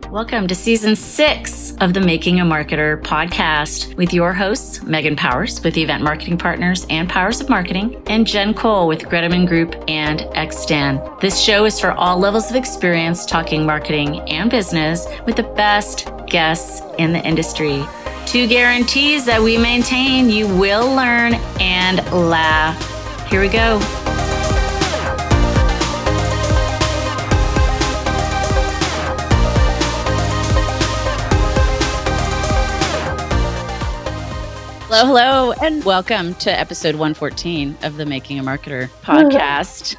Welcome to season 6 of the Making a Marketer podcast with your hosts, Megan Powers with Event Marketing Partners and Powers of Marketing, and Jen Cole with Greteman Group and Xstan. This show is for all levels of experience talking marketing and business with the best guests in the industry. 2 guarantees that we maintain: you will learn and laugh. Here we go. Hello, and welcome to episode 114 of the Making a Marketer podcast.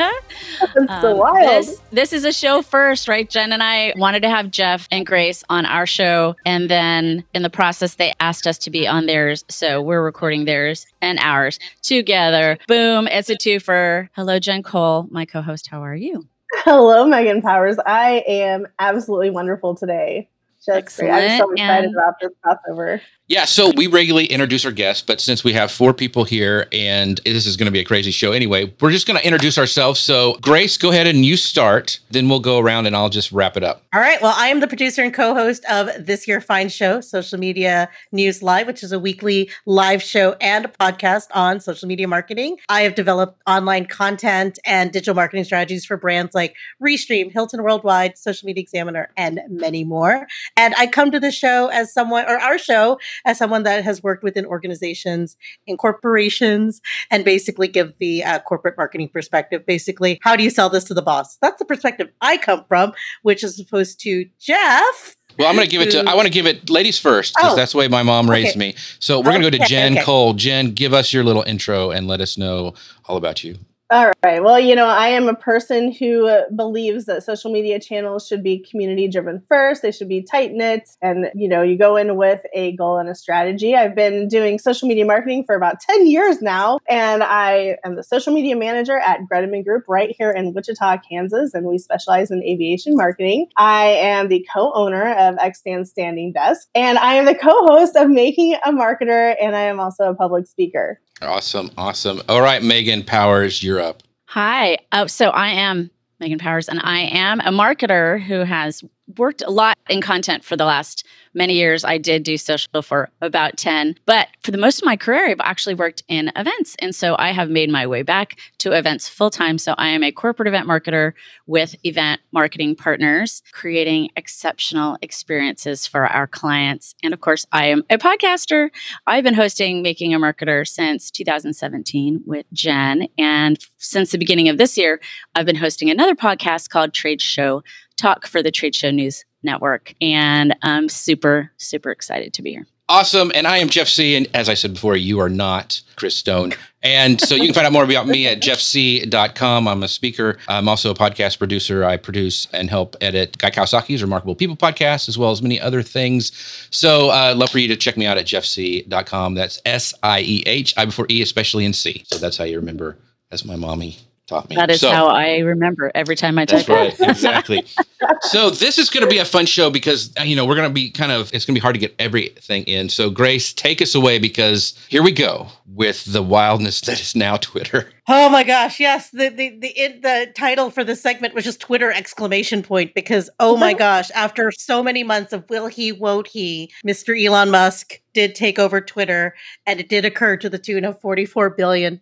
That's so wild. This is a show first, right? Jen and I wanted to have Jeff and Grace on our show, and then in the process, they asked us to be on theirs, so we're recording theirs and ours together. Boom, it's a twofer. Hello, Jen Cole, my co-host. How are you? Hello, Megan Powers. I am absolutely wonderful today. Excellent. I'm so excited about this crossover. Yeah, so we regularly introduce our guests, but since we have 4 people here and this is going to be a crazy show anyway, we're just going to introduce ourselves. So Grace, go ahead and you start, then we'll go around and I'll just wrap it up. All right. Well, I am the producer and co-host of This Year Fine Show, Social Media News Live, which is a weekly live show and a podcast on social media marketing. I have developed online content and digital marketing strategies for brands like Restream, Hilton Worldwide, Social Media Examiner, and many more. And I come to the show as someone, or our show, as someone that has worked within organizations and corporations and basically give the corporate marketing perspective. Basically, how do you sell this to the boss? That's the perspective I come from, which is opposed to Jeff. Well, I'm going to give it to, I want to give it ladies first, because that's the way my mom raised me. So we're going to go to Jen Cole. Jen, give us your little intro and let us know all about you. All right. Well, I am a person who believes that social media channels should be community driven first. They should be tight knit. And, you go in with a goal and a strategy. I've been doing social media marketing for about 10 years now. And I am the social media manager at Greteman Group right here in Wichita, Kansas. And we specialize in aviation marketing. I am the co-owner of Xstan Standing Desk. And I am the co-host of Making a Marketer. And I am also a public speaker. Awesome. All right, Megan Powers, you're up. Hi. So I am Megan Powers, and I am a marketer who has worked a lot in content for the last many years. I did do social for about 10, but for the most of my career, I've actually worked in events. And so I have made my way back to events full time. So I am a corporate event marketer with Event Marketing Partners, creating exceptional experiences for our clients. And of course, I am a podcaster. I've been hosting Making a Marketer since 2017 with Jen. And since the beginning of this year, I've been hosting another podcast called Trade Show Talk for the Trade Show News Network. And I'm super, super excited to be here. Awesome. And I am Jeff C. And as I said before, you are not Chris Stone. And so you can find out more about me at jeffc.com. I'm a speaker. I'm also a podcast producer. I produce and help edit Guy Kawasaki's Remarkable People podcast, as well as many other things. So I'd love for you to check me out at jeffc.com. That's SIEH, I before E, especially in C. So that's how you remember, as my mommy taught me. That is how I remember every time I type. That's right. Exactly. So this is going to be a fun show because, we're going to be it's going to be hard to get everything in. So Grace, take us away, because here we go with the wildness that is now Twitter. Oh my gosh, yes. The title for this segment was just Twitter ! Because, oh my gosh, after so many months of will he, won't he, Mr. Elon Musk did take over Twitter, and it did occur to the tune of $44 billion,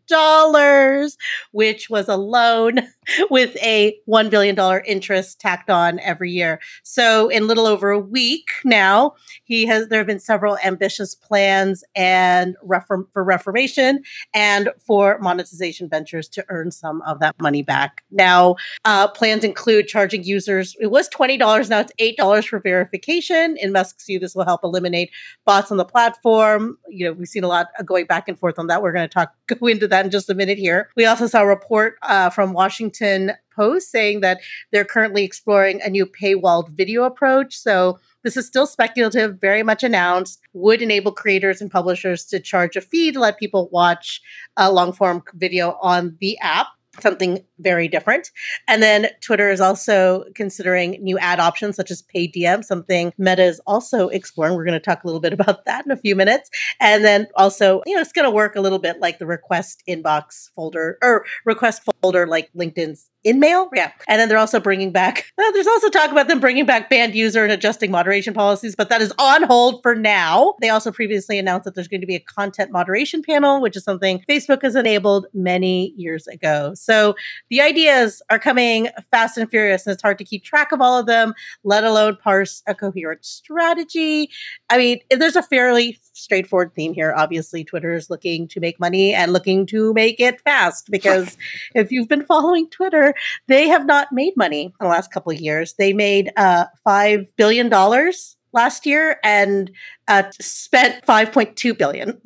which was a loan with a $1 billion interest tacked on every year. So in little over a week now, there have been several ambitious plans and for reformation and for monetization ventures to earn some of that money back. Now, plans include charging users. It was $20. Now it's $8 for verification. In Musk's view, this will help eliminate bots on the platform. We've seen a lot going back and forth on that. We're going to go into that in just a minute here. We also saw a report from Washington Post saying that they're currently exploring a new paywalled video approach. So this is still speculative, very much announced, would enable creators and publishers to charge a fee to let people watch a long-form video on the app. something very different. And then Twitter is also considering new ad options such as paid DM, something Meta is also exploring. We're going to talk a little bit about that in a few minutes. And then also, it's going to work a little bit like the request inbox folder or request folder like LinkedIn's InMail. Yeah. And then they're also bringing back, there's also talk about them bringing back banned user and adjusting moderation policies, but that is on hold for now. They also previously announced that there's going to be a content moderation panel, which is something Facebook has enabled many years ago. So the ideas are coming fast and furious, and it's hard to keep track of all of them, let alone parse a coherent strategy. I mean, there's a fairly straightforward theme here. Obviously, Twitter is looking to make money and looking to make it fast, because if you've been following Twitter, they have not made money in the last couple of years. They made $5 billion last year and spent $5.2 billion.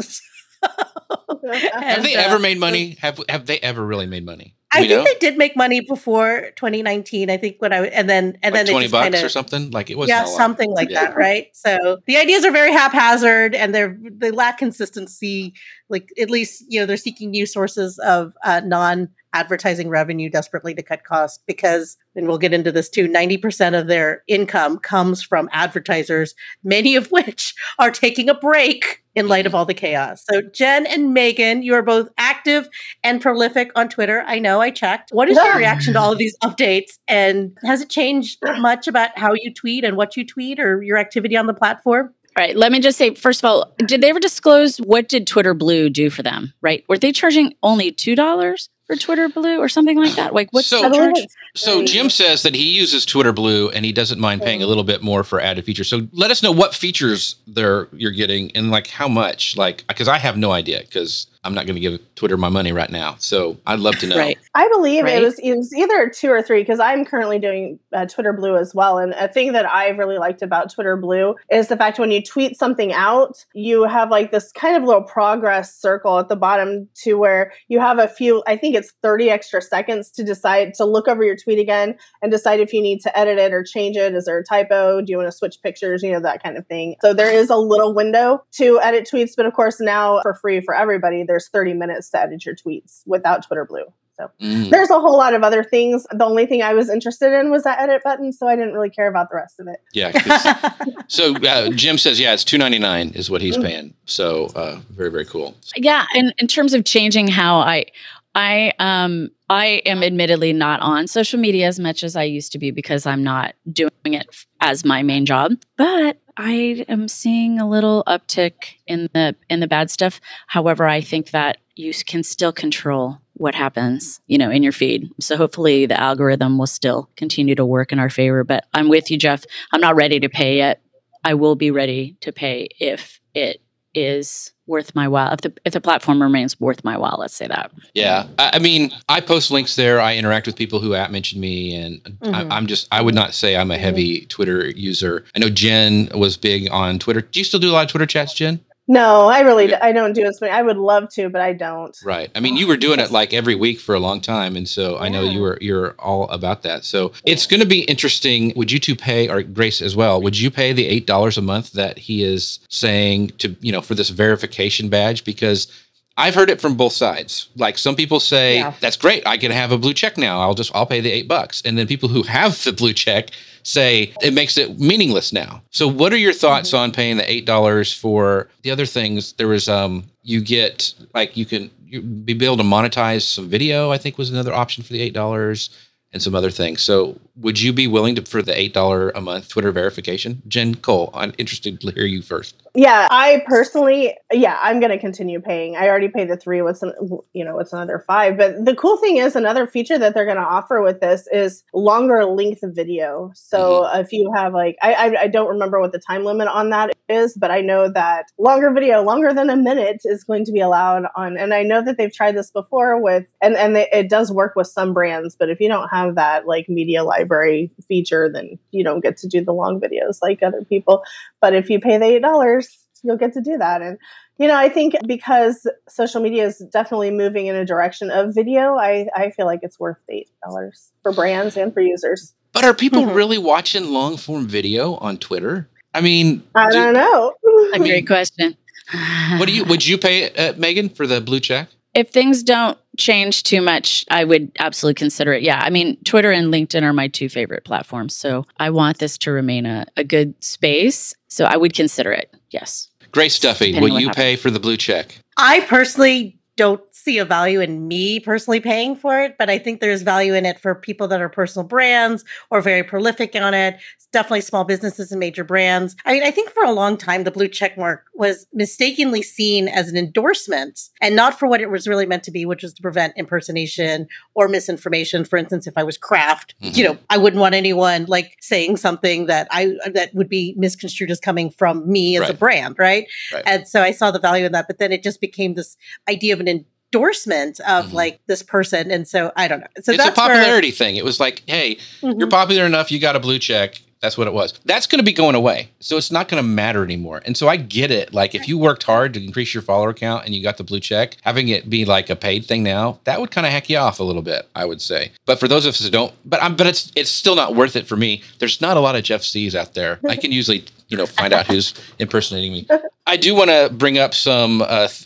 Have they ever made money? Have they ever really made money? I think they did make money before 2019. I think and then like they $20 just or something. Like it was something like that, right? So the ideas are very haphazard and they lack consistency. Like at least they're seeking new sources of non-advertising revenue desperately to cut costs because, and we'll get into this too, 90% of their income comes from advertisers, many of which are taking a break in light of all the chaos. So Jen and Megan, you are both active and prolific on Twitter. I know, I checked. What is your reaction to all of these updates? And has it changed much about how you tweet and what you tweet or your activity on the platform? All right. Let me just say, first of all, did they ever disclose what did Twitter Blue do for them? Right? Were they charging only $2 for Twitter Blue or something like that? Like what's the charge? So Jim says that he uses Twitter Blue and he doesn't mind paying a little bit more for added features. So let us know what features you're getting and like how much, like, because I have no idea because I'm not going to give Twitter my money right now. So I'd love to know. Right. I believe it was either 2 or 3 because I'm currently doing Twitter Blue as well. And a thing that I really liked about Twitter Blue is the fact when you tweet something out, you have like this kind of little progress circle at the bottom to where you have a few, I think it's 30 extra seconds to decide to look over your tweet again and decide if you need to edit it or change it. Is there a typo? Do you want to switch pictures? That kind of thing. So there is a little window to edit tweets. But of course, now for free for everybody, there's 30 minutes to edit your tweets without Twitter Blue. So there's a whole lot of other things. The only thing I was interested in was that edit button. So I didn't really care about the rest of it. Yeah. So Jim says, it's $2.99 is what he's paying. So very, very cool. Yeah. And in terms of changing how I am admittedly not on social media as much as I used to be because I'm not doing it as my main job, but I am seeing a little uptick in the bad stuff. However, I think that you can still control what happens, in your feed. So hopefully the algorithm will still continue to work in our favor, but I'm with you, Jeff. I'm not ready to pay yet. I will be ready to pay if it is worth my while, if the platform remains worth my while, let's say that. Yeah. I mean, I post links there. I interact with people who mention me, and I would not say I'm a heavy Twitter user. I know Jen was big on Twitter. Do you still do a lot of Twitter chats, Jen? No, I don't do as many. I would love to, but I don't. Right. I mean, you were doing it like every week for a long time. And so I know you're all about that. So it's going to be interesting. Would you two pay, or Grace as well, would you pay the $8 a month that he is saying to, for this verification badge? Because I've heard it from both sides. Like some people say, that's great. I can have a blue check now. I'll pay the $8. And then people who have the blue check say it makes it meaningless now. So what are your thoughts on paying the $8 for the other things? There was, you get like, you be able to monetize some video, I think was another option for the $8 and some other things. So would you be willing for the $8 a month Twitter verification? Jen Cole, I'm interested to hear you first. Yeah, I personally, I'm going to continue paying. I already paid the $3. What's another $5? But the cool thing is another feature that they're going to offer with this is longer length video. So if you have I don't remember what the time limit on that is, but I know that longer video, longer than a minute, is going to be allowed on. And I know that they've tried this before with, and it does work with some brands. But if you don't have that media library feature, then you don't get to do the long videos like other people. But if you pay the $8, you'll get to do that. And, I think because social media is definitely moving in a direction of video, I feel like it's worth $8 for brands and for users. But are people really watching long form video on Twitter? I mean, I don't know. A great question. Would you pay, Megan, for the blue check? If things don't change too much, I would absolutely consider it. Yeah. I mean, Twitter and LinkedIn are my two favorite platforms. So I want this to remain a good space. So I would consider it. Yes. Great Stuffy. Will you pay for the blue check? I personally don't see a value in me personally paying for it, but I think there's value in it for people that are personal brands or very prolific on it. It's definitely small businesses and major brands. I mean, I think for a long time, the blue check mark was mistakenly seen as an endorsement and not for what it was really meant to be, which was to prevent impersonation or misinformation. For instance, if I was Kraft, I wouldn't want anyone like saying something that would be misconstrued as coming from me as a brand, right? And so I saw the value in that, but then it just became this idea of an endorsement of like this person. And so I don't know. So it's a popularity thing. It was like, hey, you're popular enough, you got a blue check. That's what it was. That's going to be going away. So it's not going to matter anymore. And so I get it. Like if you worked hard to increase your follower count and you got the blue check, having it be like a paid thing now, that would kind of hack you off a little bit, I would say. But for those of us who don't, but it's still not worth it for me. There's not a lot of Jeff C's out there. I can usually, find out who's impersonating me. I do want to bring up some,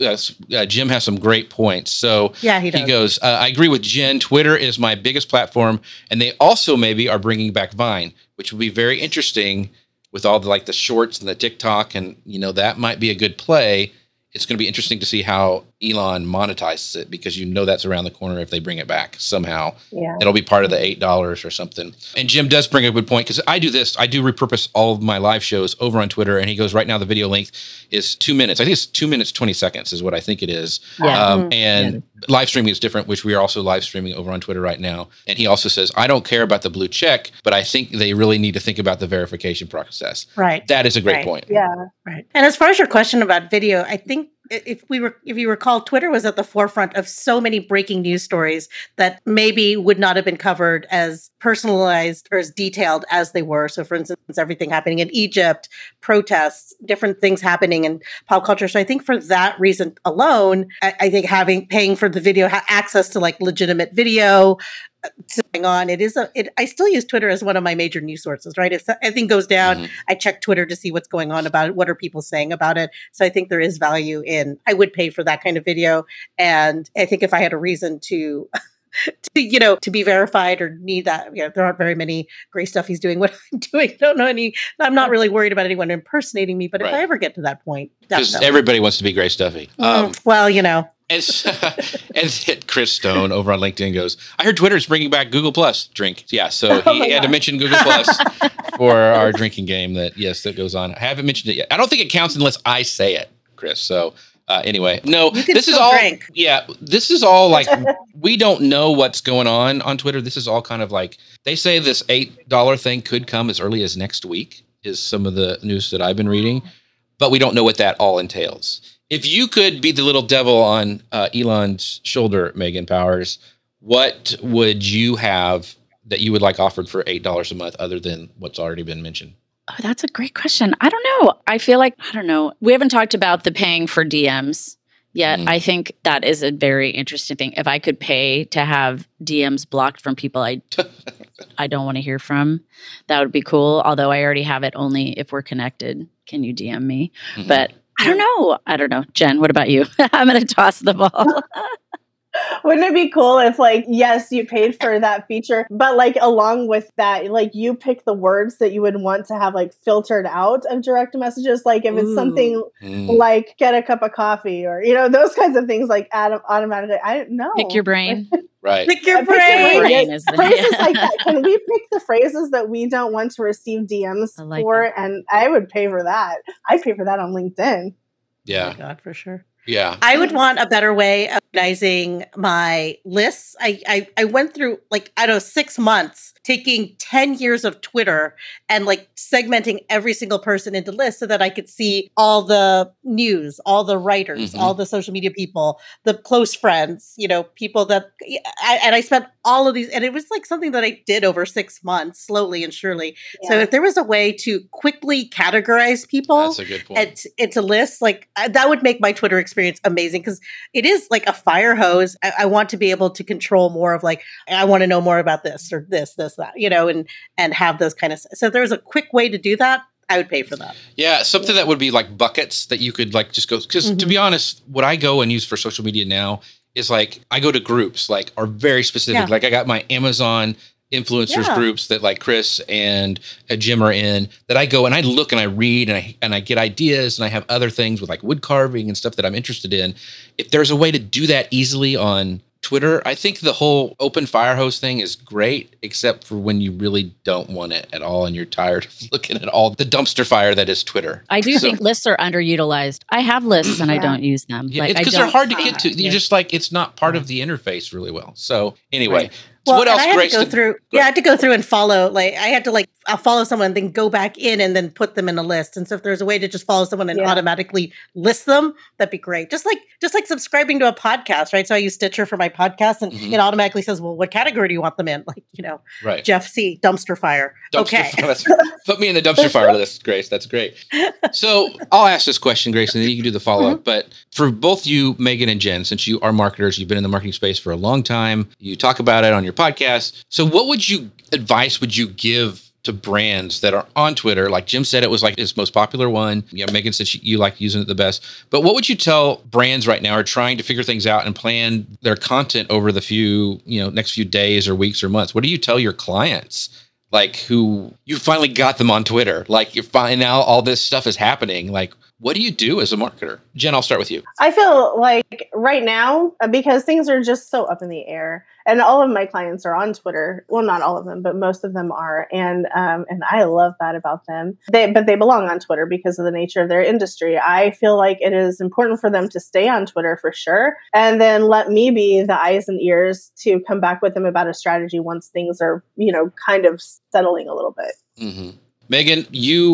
Jim has some great points. So yeah, he goes, I agree with Jen. Twitter is my biggest platform. And they also maybe are bringing back Vine, which will be very interesting with all the shorts and the TikTok. And, that might be a good play. It's going to be interesting to see how Elon monetizes it because that's around the corner if they bring it back somehow. Yeah. It'll be part of the $8 or something. And Jim does bring a good point because I do this. I do repurpose all of my live shows over on Twitter. And he goes, right now the video length is 2 minutes. I think it's 2 minutes, 20 seconds is what I think it is. Yeah. And live streaming is different, which we are also live streaming over on Twitter right now. And he also says, I don't care about the blue check, but I think they really need to think about the verification process. Right. That is a great point. Yeah. Right. And as far as your question about video, I think if you recall, Twitter was at the forefront of so many breaking news stories that maybe would not have been covered as personalized or as detailed as they were. So for instance, everything happening in Egypt, protests, different things happening in pop culture. So I think for that reason alone, I think paying for the video, access to like legitimate video, going on. I still use Twitter as one of my major news sources, right? If anything goes down, I check Twitter to see what's going on about it. What are people saying about it? So I think there is value I would pay for that kind of video. And I think if I had a reason to be verified or need that, there aren't very many great stuff he's doing. What I'm doing, don't know any. I'm not really worried about anyone impersonating me, but if I ever get to that point, because everybody wants to be Gray Stuffy. And hit Chris Stone over on LinkedIn goes, I heard Twitter's bringing back Google Plus drink. Yeah, so he had to mention Google Plus for our drinking game that goes on. I haven't mentioned it yet. I don't think it counts unless I say it, Chris. So anyway, no, this is all drink. Yeah, this is all like we don't know what's going on Twitter. This is all kind of like they say this $8 thing could come as early as next week is some of the news that I've been reading, but we don't know what that all entails. If you could be the little devil on Elon's shoulder, Megan Powers, what would you have that you would like offered for $8 a month other than what's already been mentioned? Oh, that's a great question. I don't know. I feel like, I don't know. We haven't talked about the paying for DMs yet. I think that is a very interesting thing. If I could pay to have DMs blocked from people I don't want to hear from, that would be cool. Although I already have it only if we're connected. Can you DM me? But I don't know. Jen, what about you? I'm going to toss the ball. Wouldn't it be cool if yes, you paid for that feature, but along with that, you pick the words that you would want to have filtered out of direct messages. If it's something like get a cup of coffee or, those kinds of things automatically, I don't know. Pick your brain. Right. Pick your brain. Phrases like that. Can we pick the phrases that we don't want to receive DMs for? That. And I would pay for that. I'd pay for that on LinkedIn. Yeah. Oh my God, for sure. Yeah. I would want a better way of organizing my lists. I went through 6 months taking 10 years of Twitter and segmenting every single person into lists so that I could see all the news, all the writers, all the social media people, the close friends, people that, and I spent all of these, and it was something that I did over 6 months, slowly and surely. Yeah. So if there was a way to quickly categorize people that's a good point. Into lists, that would make my Twitter experience amazing because it is like a fire hose. I want to be able to control more of I want to know more about this or this, that, and have those kind of, so if there's a quick way to do that, I would pay for that. Yeah, something that would be buckets that you could just go, because to be honest, what I go and use for social media now is like I go to groups like are very specific. Yeah. Like I got my Amazon influencers groups that like Chris and Jim are in, that I go and I look and I read and I get ideas, and I have other things with like wood carving and stuff that I'm interested in. If there's a way to do that easily on Twitter, I think the whole open fire hose thing is great, except for when you really don't want it at all and you're tired of looking at all the dumpster fire that is Twitter. I do think lists are underutilized. I have lists and I don't use them. Yeah, because they're hard to get to. You're just like, it's not part of the interface really well. So anyway. Right. So well, what else, I had Grace? to go through. I had to go through and follow. Like I had to I'll follow someone, then go back in and then put them in a list. And so if there's a way to just follow someone and automatically list them, that'd be great. Just like subscribing to a podcast, right? So I use Stitcher for my podcast, and it automatically says, "Well, what category do you want them in?" Like right. Jeff C. Dumpster fire. Okay, put me in the dumpster fire list, Grace. That's great. So I'll ask this question, Grace, and then you can do the follow up. But for both you, Megan and Jen, since you are marketers, you've been in the marketing space for a long time. You talk about it on your podcast. So what advice would you give to brands that are on Twitter? Like Jim said, it was like his most popular one. Megan said you like using it the best. But what would you tell brands right now are trying to figure things out and plan their content over the next few days or weeks or months? What do you tell your clients? Like who you finally got them on Twitter, like you're finding now all this stuff is happening. Like, what do you do as a marketer? Jen, I'll start with you. I feel like right now, because things are just so up in the air, and all of my clients are on Twitter. Well, not all of them, but most of them are. And I love that about them. But they belong on Twitter because of the nature of their industry. I feel like it is important for them to stay on Twitter for sure. And then let me be the eyes and ears to come back with them about a strategy once things are, kind of settling a little bit. Mm-hmm. Megan,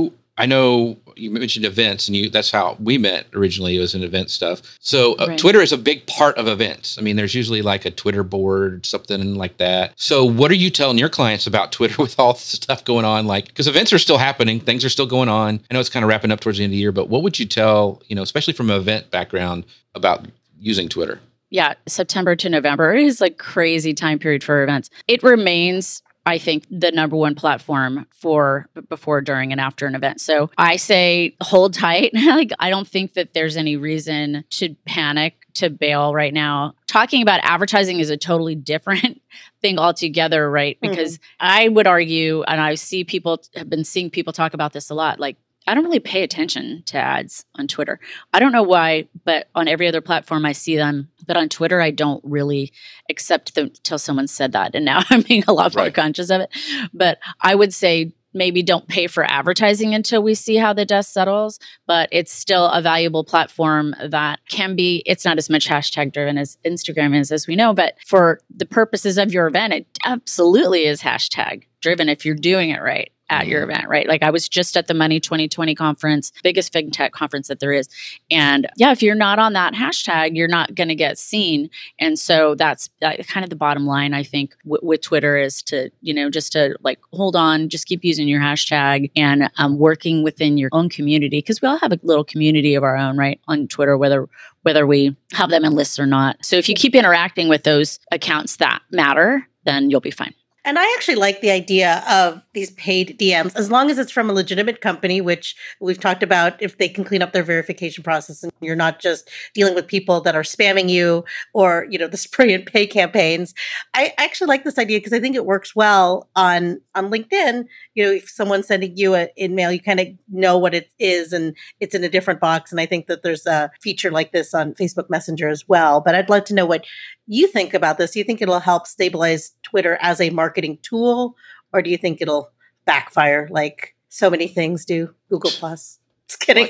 I know you mentioned events, and that's how we met originally. It was in event stuff. So Right. Twitter is a big part of events. I mean, there's usually like a Twitter board, something like that. So what are you telling your clients about Twitter with all this stuff going on? Like, because events are still happening, things are still going on. I know it's kind of wrapping up towards the end of the year, but what would you tell, especially from an event background, about using Twitter? Yeah, September to November is like crazy time period for events. It remains, I think, the number one platform for before, during, and after an event. So I say hold tight. Like, I don't think that there's any reason to panic, to bail right now. Talking about advertising is a totally different thing altogether, right? Because I would argue, and have been seeing people talk about this a lot, like, I don't really pay attention to ads on Twitter. I don't know why, but on every other platform I see them. But on Twitter, I don't really accept them until someone said that. And now I'm being a lot more conscious of it. But I would say maybe don't pay for advertising until we see how the dust settles. But it's still a valuable platform that it's not as much hashtag driven as Instagram is, as we know. But for the purposes of your event, it absolutely is hashtag driven if you're doing it right at your event, right? Like I was just at the Money 2020 conference, biggest fintech conference that there is. And yeah, if you're not on that hashtag, you're not going to get seen. And so that's kind of the bottom line, I think, with Twitter is to, just to like, hold on, just keep using your hashtag and working within your own community. Because we all have a little community of our own, right? On Twitter, whether we have them in lists or not. So if you keep interacting with those accounts that matter, then you'll be fine. And I actually like the idea of these paid DMs, as long as it's from a legitimate company, which we've talked about, if they can clean up their verification process and you're not just dealing with people that are spamming you or, the spray and pay campaigns. I actually like this idea because I think it works well on LinkedIn. If someone's sending you an email, you kind of know what it is and it's in a different box. And I think that there's a feature like this on Facebook Messenger as well. But I'd love to know what you think about this. Do you think it'll help stabilize Twitter as a marketing tool, or do you think it'll backfire like so many things do? Google Plus. Just kidding.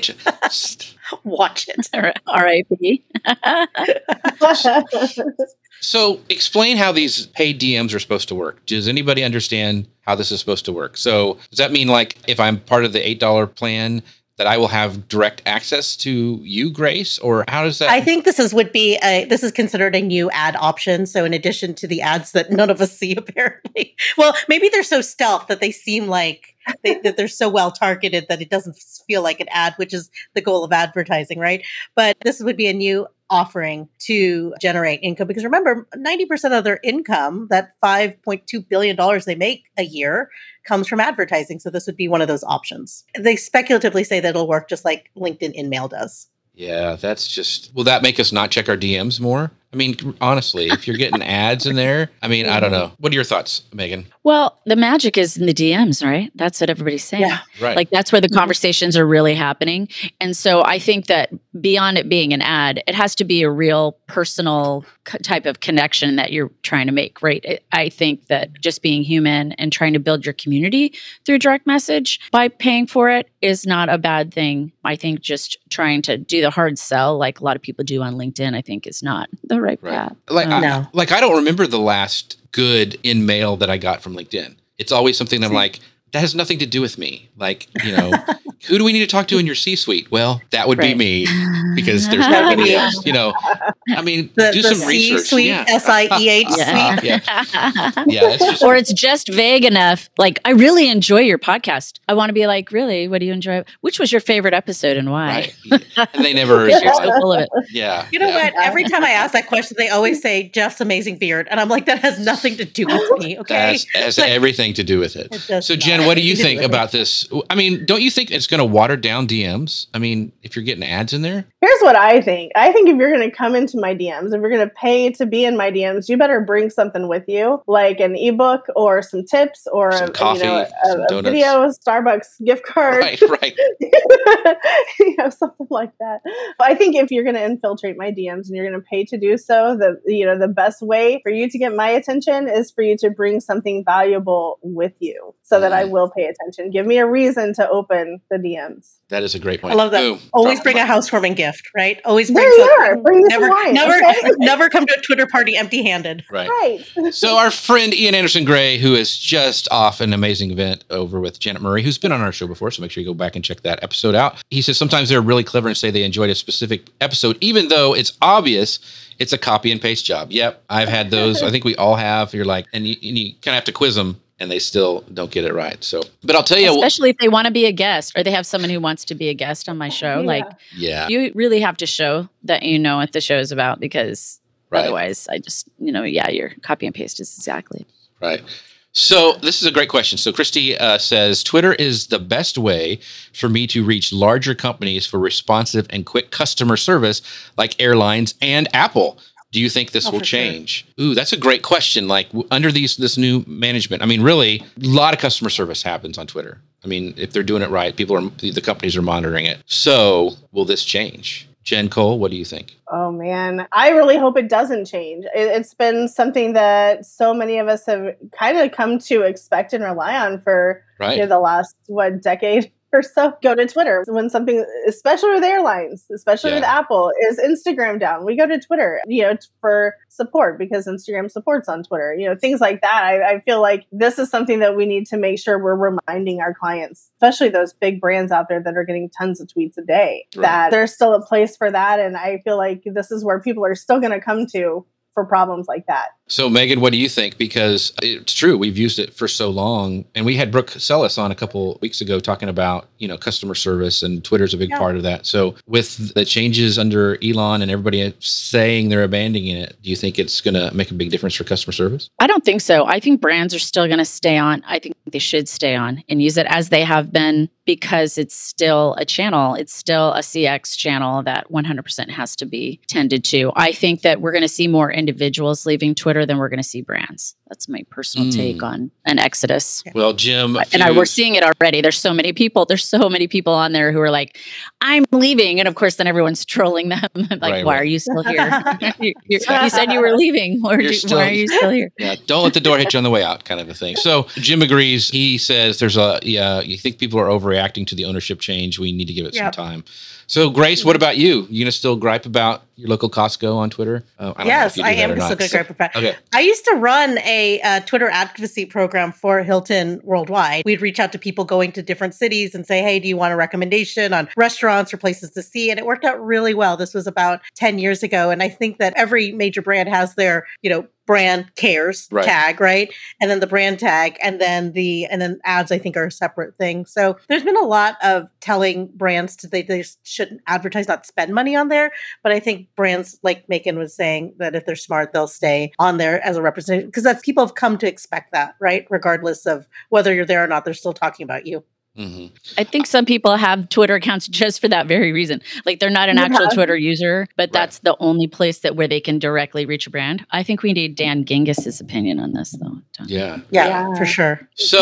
Watch it. R.I.P. So explain how these paid DMs are supposed to work. Does anybody understand how this is supposed to work? So does that mean like if I'm part of the $8 plan that I will have direct access to you, Grace? Or how does that? I think this is considered a new ad option. So in addition to the ads that none of us see, apparently, well, maybe they're so stealth that they seem like that they're so well targeted that it doesn't feel like an ad, which is the goal of advertising, right? But this would be a new offering to generate income, because remember, 90% of their income, that $5.2 billion they make a year, comes from advertising. So this would be one of those options. They speculatively say that it'll work just like LinkedIn InMail does. Yeah, will that make us not check our DMs more? I mean, honestly, if you're getting ads in there, I mean, I don't know. What are your thoughts, Megan? Well, the magic is in the DMs, right? That's what everybody's saying. Yeah. Right. Like that's where the conversations are really happening. And so I think that beyond it being an ad, it has to be a real personal type of connection that you're trying to make, right? I think that just being human and trying to build your community through direct message by paying for it is not a bad thing. I think just trying to do the hard sell like a lot of people do on LinkedIn, I think is not the right path. Like, No. I don't remember the last good in mail that I got from LinkedIn. It's always something I'm like, that has nothing to do with me. Like, who do we need to talk to in your C-suite? Well, that would be me because there's nobody else. I mean, do some research. C-suite, Yeah. SIEH Yeah. suite. Yeah, it's just Or it's just vague enough. Like, I really enjoy your podcast. I want to be like, really? What do you enjoy? Which was your favorite episode and why? right. And they never. You're so full of it. Yeah. You know yeah. what? Every time I ask that question, they always say Jeff's amazing beard. And I'm like, that has nothing to do with me. Okay. That has Like, everything to do with it. it does So, not. Jen, what do you think about this? I mean, don't you think it's going to water down DMs? I mean, if you're getting ads in there? Here's what I think. I think if you're going to come into my DMs, if you're going to pay to be in my DMs, you better bring something with you, like an ebook or some tips or Some coffee, some a donuts. video, Starbucks gift card, Right. something like that. But I think if you're going to infiltrate my DMs and you're going to pay to do so, the best way for you to get my attention is for you to bring something valuable with you, so that I will pay attention. Give me a reason to open the DMs. That is a great point. I love that. Boom. Always Drop bring the a housewarming gift, right? Always There bring you something. are. Bring me some wine. Okay? Never come to a Twitter party empty-handed. Right. Right. So our friend Ian Anderson Gray, who is just off an amazing event over with Janet Murray, who's been on our show before, so make sure you go back and check that episode out. He says sometimes they're really clever and say they enjoyed a specific episode, even though it's obvious it's a copy and paste job. Yep, I've had those. I think we all have. You're like, and you kind of have to quiz them, and they still don't get it right. So, but I'll tell you, Especially if they want to be a guest or they have someone who wants to be a guest on my show. Yeah. Like, yeah, you really have to show that you know what the show is about, because Right. otherwise I just, your copy and paste is exactly. right. So this is a great question. So Christy says, Twitter is the best way for me to reach larger companies for responsive and quick customer service like airlines and Apple. Do you think this will for sure. change? Ooh, that's a great question. Like under this new management, I mean, really, a lot of customer service happens on Twitter. I mean, if they're doing it right, the companies are monitoring it. So will this change? Jen Cole, what do you think? Oh man, I really hope it doesn't change. It's been something that so many of us have kind of come to expect and rely on for Right. the last decade or so. Go to Twitter when something, especially with airlines, especially with Yeah. Apple, is Instagram down. We go to Twitter, for support because Instagram supports on Twitter. Things like that. I feel like this is something that we need to make sure we're reminding our clients, especially those big brands out there that are getting tons of tweets a day, Right. that there's still a place for that. And I feel like this is where people are still going to come to for problems like that. So, Megan, what do you think? Because it's true, we've used it for so long. And we had Brooke Sellis on a couple weeks ago talking about, customer service, and Twitter's a big part of that. So with the changes under Elon and everybody saying they're abandoning it, do you think it's going to make a big difference for customer service? I don't think so. I think brands are still going to stay on. I think they should stay on and use it as they have been, because it's still a channel. It's still a CX channel that 100% has to be tended to. I think that we're going to see more individuals leaving Twitter than we're going to see brands. That's my personal take on an exodus. Well, Jim, We're seeing it already. There's so many people. There's so many people on there who are like, I'm leaving. And of course, then everyone's trolling them. Like, Right, why right. are you still here? you said you were leaving. Why are you still here? Yeah, don't let the door hit you on the way out, kind of a thing. So Jim agrees. He says you think people are overreacting to the ownership change. We need to give it some time. So Grace, what about you? You gonna still gripe about your local Costco on Twitter? Yes, I am still going to gripe about. Okay. I used to run a Twitter advocacy program for Hilton Worldwide. We'd reach out to people going to different cities and say, hey, do you want a recommendation on restaurants or places to see? And it worked out really well. This was about 10 years ago. And I think that every major brand has their, brand cares tag, right? And then the brand tag, and then ads, I think, are a separate thing. So there's been a lot of telling brands they shouldn't advertise, not spend money on there. But I think brands, like Megan was saying, that if they're smart, they'll stay on there as a representation, because people have come to expect that, right? Regardless of whether you're there or not, they're still talking about you. I think some people have Twitter accounts just for that very reason. Like they're not an actual Twitter user, but that's the only place that where they can directly reach a brand. I think we need Dan Gingus's opinion on this, though. Yeah, for sure.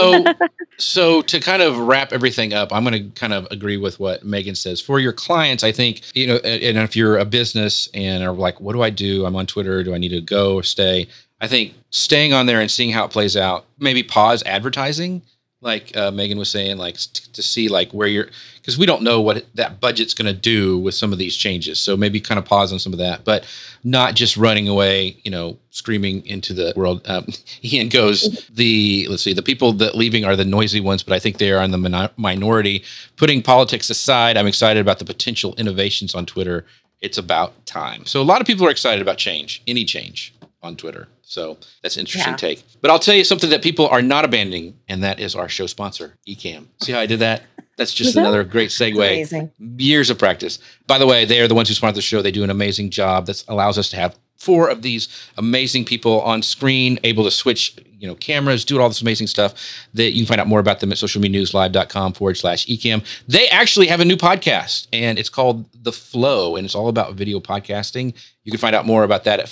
So to kind of wrap everything up, I'm going to kind of agree with what Megan says. For your clients, I think, and if you're a business and are like, what do I do? I'm on Twitter. Do I need to go or stay? I think staying on there and seeing how it plays out, maybe pause advertising. Like Megan was saying, like to see like where because we don't know what that budget's going to do with some of these changes. So maybe kind of pause on some of that, but not just running away, screaming into the world. Ian goes, the people that leaving are the noisy ones, but I think they are in the minority. Putting politics aside, I'm excited about the potential innovations on Twitter. It's about time. So a lot of people are excited about change, any change on Twitter. So that's an interesting take. But I'll tell you something that people are not abandoning, and that is our show sponsor, Ecamm. See how I did that? That's just another great segue. Amazing. Years of practice. By the way, they are the ones who sponsor the show. They do an amazing job. That allows us to have 4 of these amazing people on screen, able to switch, cameras, do all this amazing stuff. That you can find out more about them at socialmedianewslive.com/Ecamm. They actually have a new podcast, and it's called The Flow, and it's all about video podcasting. You can find out more about that at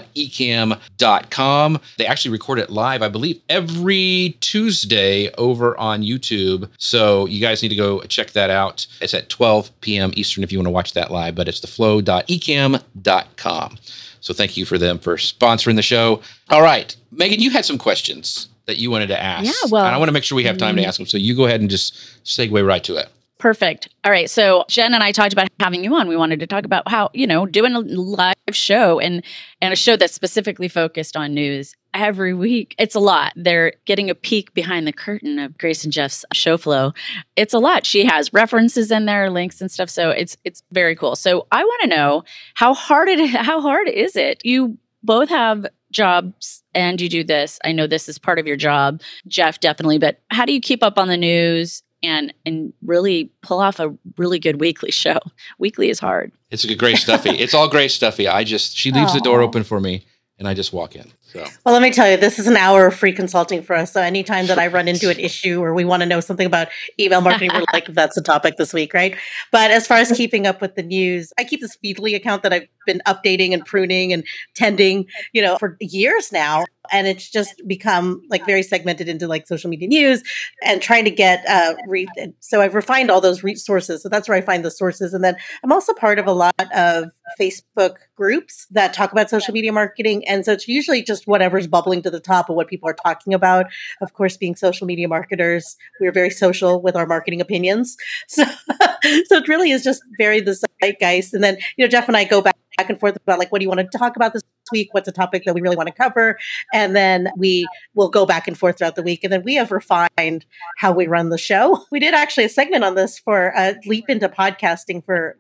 flow.ecamm.com. They actually record it live, I believe, every Tuesday over on YouTube. So you guys need to go check that out. It's at 12 p.m. Eastern if you want to watch that live, but it's theflow.ecamm.com. So thank you for them for sponsoring the show. All right, Megan, you had some questions that you wanted to ask. Yeah, well, and I want to make sure we have time to ask them. So you go ahead and just segue right to it. Perfect. All right. So Jen and I talked about having you on. We wanted to talk about how, doing a live show and a show that's specifically focused on news every week. It's a lot. They're getting a peek behind the curtain of Grace and Jeff's show flow. It's a lot. She has references in there, links and stuff. So it's very cool. So I want to know how hard is it? You both have jobs and you do this. I know this is part of your job, Jeff, definitely, but how do you keep up on the news and really pull off a really good weekly show? Weekly is hard. It's a great stuffy. It's all great stuffy. She leaves the door open for me and I just walk in. So. Well, let me tell you, this is an hour of free consulting for us. So anytime that I run into an issue or we want to know something about email marketing, we're like, that's the topic this week, right? But as far as keeping up with the news, I keep this Feedly account that I've been updating and pruning and tending, for years now. And it's just become like very segmented into like social media news and trying to get, so I've refined all those resources. So that's where I find the sources. And then I'm also part of a lot of Facebook groups that talk about social media marketing. And so it's usually just whatever's bubbling to the top of what people are talking about. Of course, being social media marketers, we're very social with our marketing opinions. So it really is just very the zeitgeist. And then, Jeff and I go back and forth about like, what do you want to talk about this week? What's a topic that we really want to cover? And then we will go back and forth throughout the week. And then we have refined how we run the show. We did actually a segment on this for a Leap into Podcasting for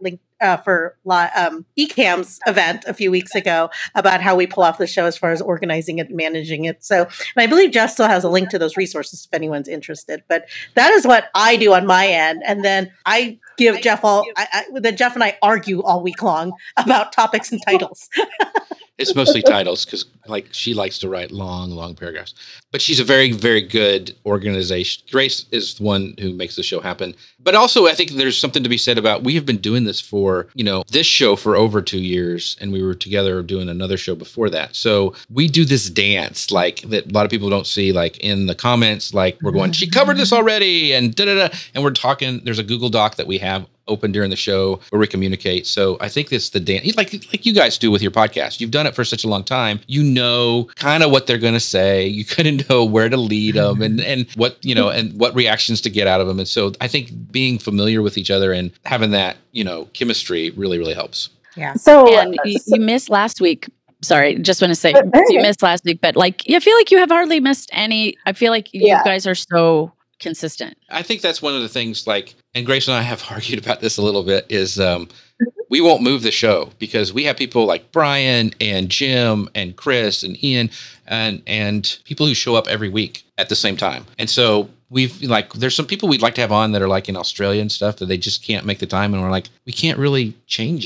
Ecamm's event a few weeks ago about how we pull off the show as far as organizing it and managing it. So, and I believe Jeff still has a link to those resources if anyone's interested. But that is what I do on my end. And then I give Jeff then Jeff and I argue all week long about topics and titles. It's mostly titles because she likes to write long paragraphs. But she's a very, very good organization. Grace is the one who makes the show happen. But also, I think there's something to be said about we have been doing this for, this show for over 2 years. And we were together doing another show before that. So we do this dance that a lot of people don't see in the comments. We're going, she covered this already and da-da-da. And we're talking, there's a Google Doc that we have open during the show where we communicate. So I think it's the dance, like you guys do with your podcast. You've done it for such a long time. You know kind of what they're going to say. You kind of know where to lead them and what, and what reactions to get out of them. And so I think being familiar with each other and having that, chemistry really, really helps. Yeah. So you missed last week. Sorry, just want to say you missed last week, but I feel like you have hardly missed any. I feel like you guys are so consistent. I think that's one of the things and Grace and I have argued about this a little bit is we won't move the show because we have people like Brian and Jim and Chris and Ian and people who show up every week at the same time. And so there's some people we'd like to have on that are in Australia and stuff that they just can't make the time. And we're we can't really change it.